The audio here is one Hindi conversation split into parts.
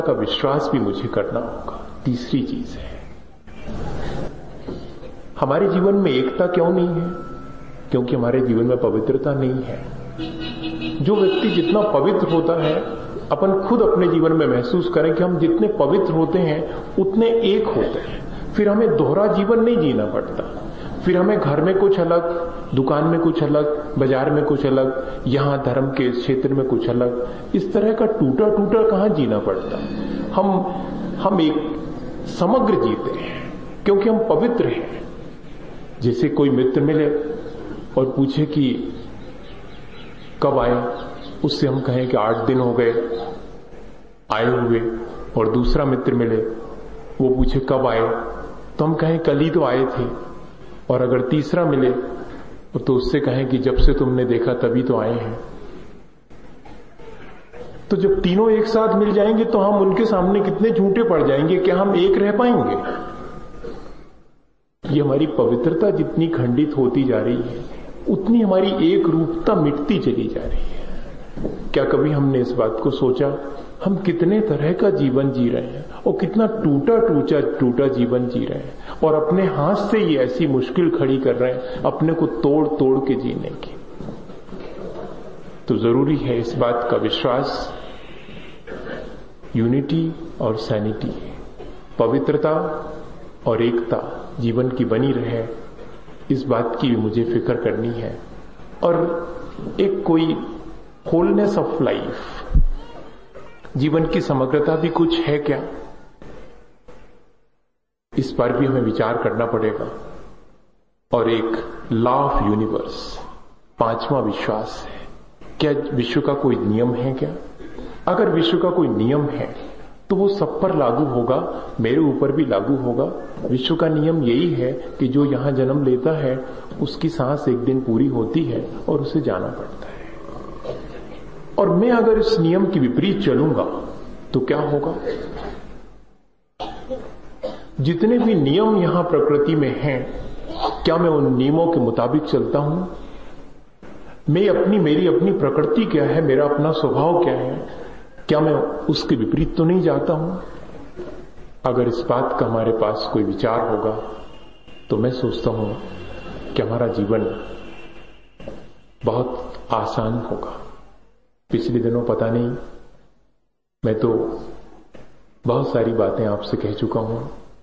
का विश्वास भी मुझे करना होगा। तीसरी चीज है, हमारे जीवन में एकता क्यों नहीं है? क्योंकि हमारे जीवन में पवित्रता नहीं है। जो व्यक्ति जितना पवित्र होता है, अपन खुद अपने जीवन में महसूस करें कि हम जितने पवित्र होते हैं उतने एक होते हैं। फिर हमें दोहरा जीवन नहीं जीना पड़ता। फिर हमें घर में कुछ अलग, दुकान में कुछ अलग, बाजार में कुछ अलग, यहां धर्म के क्षेत्र में कुछ अलग, इस तरह का टूटा टूटा कहां जीना पड़ता। हम एक समग्र जीते हैं क्योंकि हम पवित्र हैं। जैसे कोई मित्र मिले और पूछे कि कब आए, उससे हम कहें कि 8 दिन हो गए आए हुए, और दूसरा मित्र मिले वो पूछे कब आए, तो हम कहें कल ही तो आए थे। और अगर तीसरा मिले तो उससे कहें कि जब से तुमने देखा तभी तो आए हैं। तो जब तीनों एक साथ मिल जाएंगे तो हम उनके सामने कितने झूठे पड़ जाएंगे, क्या हम एक रह पाएंगे? ये हमारी पवित्रता जितनी खंडित होती जा रही है उतनी हमारी एक रूपता मिटती चली जा रही है। क्या कभी हमने इस बात को सोचा हम कितने तरह का जीवन जी रहे हैं और कितना टूटा जीवन जी रहे हैं, और अपने हाथ से ये ऐसी मुश्किल खड़ी कर रहे हैं अपने को तोड़ तोड़ के जीने की। तो जरूरी है इस बात का विश्वास, यूनिटी और सैनिटी, पवित्रता और एकता जीवन की बनी रहे, इस बात की भी मुझे फिक्र करनी है। और एक कोई होलनेस ऑफ लाइफ, जीवन की समग्रता भी कुछ है क्या, इस पर भी हमें विचार करना पड़ेगा। और एक लॉ ऑफ यूनिवर्स, 5वां विश्वास है, क्या विश्व का कोई नियम है क्या? अगर विश्व का कोई नियम है तो वो सब पर लागू होगा, मेरे ऊपर भी लागू होगा। विश्व का नियम यही है कि जो यहां जन्म लेता है उसकी सांस एक दिन पूरी होती है और उसे जाना पड़ता है। और मैं अगर इस नियम के विपरीत चलूंगा तो क्या होगा? जितने भी नियम यहां प्रकृति में हैं, क्या मैं उन नियमों के मुताबिक चलता हूं? मेरी अपनी प्रकृति क्या है, मेरा अपना स्वभाव क्या है, क्या मैं उसके विपरीत तो नहीं जाता हूं? अगर इस बात का हमारे पास कोई विचार होगा तो मैं सोचता हूं कि हमारा जीवन बहुत आसान होगा। पिछले दिनों पता नहीं, मैं तो बहुत सारी बातें आपसे कह चुका हूं,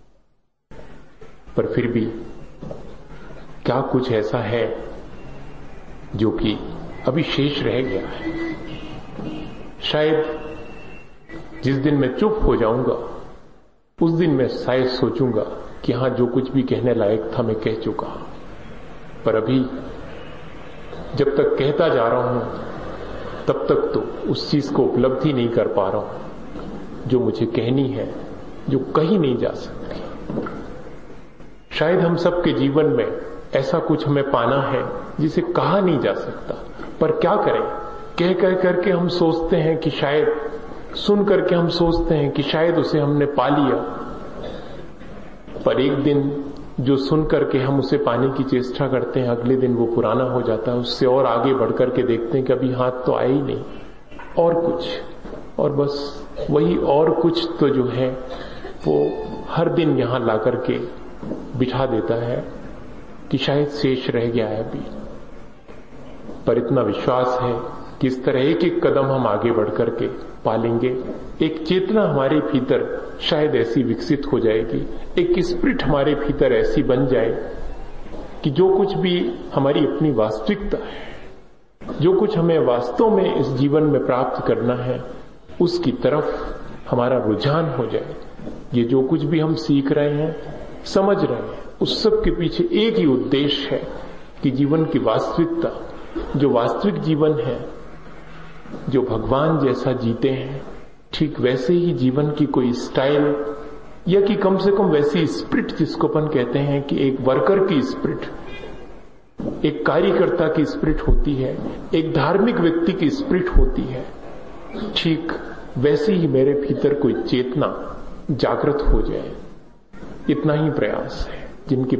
पर फिर भी क्या कुछ ऐसा है जो कि अभी शेष रह गया है? शायद जिस दिन मैं चुप हो जाऊंगा उस दिन मैं शायद सोचूंगा कि हां, जो कुछ भी कहने लायक था मैं कह चुका। पर अभी जब तक कहता जा रहा हूं तब तक तो उस चीज को उपलब्धि नहीं कर पा रहा हूं जो मुझे कहनी है, जो कही नहीं जा सकती। शायद हम सबके जीवन में ऐसा कुछ हमें पाना है जिसे कहा नहीं जा सकता, पर क्या करें? कह करके हम सोचते हैं कि शायद, सुन करके हम सोचते हैं कि शायद उसे हमने पा लिया, पर एक दिन जो सुन करके हम उसे पाने की चेष्टा करते हैं, अगले दिन वो पुराना हो जाता है। उससे और आगे बढ़ करके देखते हैं कि अभी हाथ तो आया ही नहीं, और कुछ, और बस वही और कुछ तो जो है वो हर दिन यहां ला करके बिठा देता है कि शायद शेष रह गया है अभी। पर इतना विश्वास है कि इस तरह एक एक कदम हम आगे बढ़ करके पालेंगे। एक चेतना हमारे भीतर शायद ऐसी विकसित हो जाएगी, एक स्पिरिट हमारे भीतर ऐसी बन जाए कि जो कुछ भी हमारी अपनी वास्तविकता है, जो कुछ हमें वास्तव में इस जीवन में प्राप्त करना है, उसकी तरफ हमारा रुझान हो जाए। ये जो कुछ भी हम सीख रहे हैं, समझ रहे हैं, उस सब के पीछे एक ही उद्देश्य है कि जीवन की वास्तविकता, जो वास्तविक जीवन है, जो भगवान जैसा जीते हैं, ठीक वैसे ही जीवन की कोई स्टाइल, या कि कम से कम वैसी स्पिरिट जिसको अपन कहते हैं कि एक वर्कर की स्पिरिट, एक कार्यकर्ता की स्पिरिट होती है, एक धार्मिक व्यक्ति की स्पिरिट होती है, ठीक वैसे ही मेरे भीतर कोई चेतना जागृत हो जाए। इतना ही प्रयास है जिनके